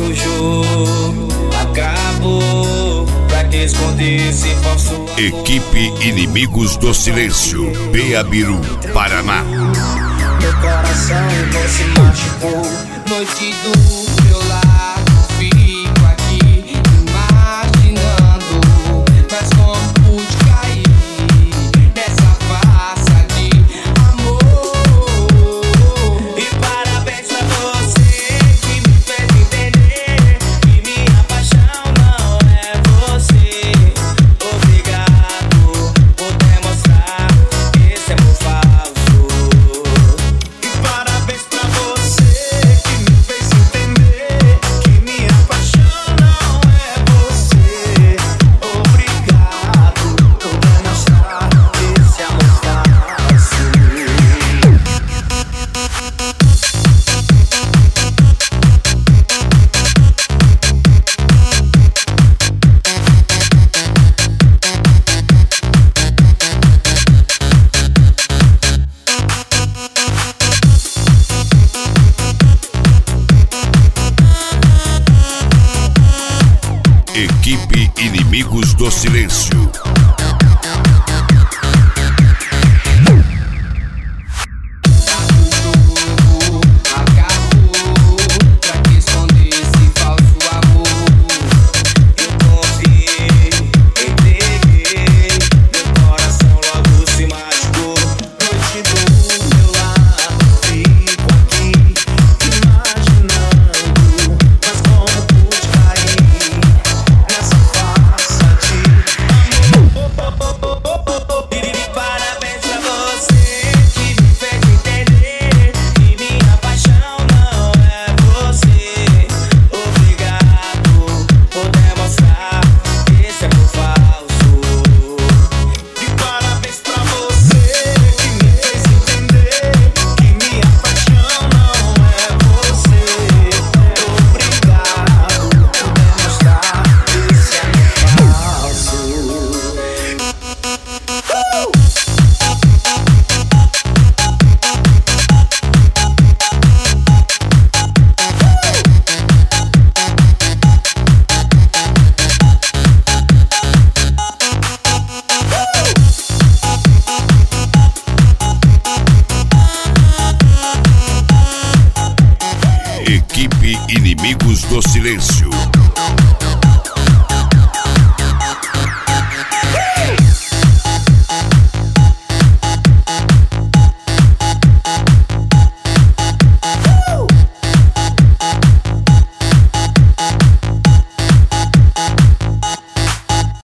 o jogo acabou. Pra que esconder esse falso amor? Equipe Inimigos do Silêncio, Beabiru, Paraná. Meu coração você machucou. Noite do meu lado, fico aqui imaginando. Mas como pude cair nessa farsa de amor? E parabéns pra você que me fez entender que minha paixão não é você. Obrigado por demonstrar esse amor falso. E parabéns pra você que me fez entender que minha paixão não é você. Obrigado por demonstrar esse amor falso. Equipe Inimigos do Silêncio. Acabou, pra que esconder esse falso amor? Eu confiei, entreguei, meu coração logo se machucou. Noite do meu lado, fico aqui imaginando. Mas como pude cair nessa farsa de amor? E parabéns pra você que me fez entender que minha paixão não é você. Obrigado por demonstrar esse amor falso. E parabéns pra você que me fez entender que minha paixão não é você. Obrigado por demonstrar esse amor falso. Equipe Inimigos do Silêncio.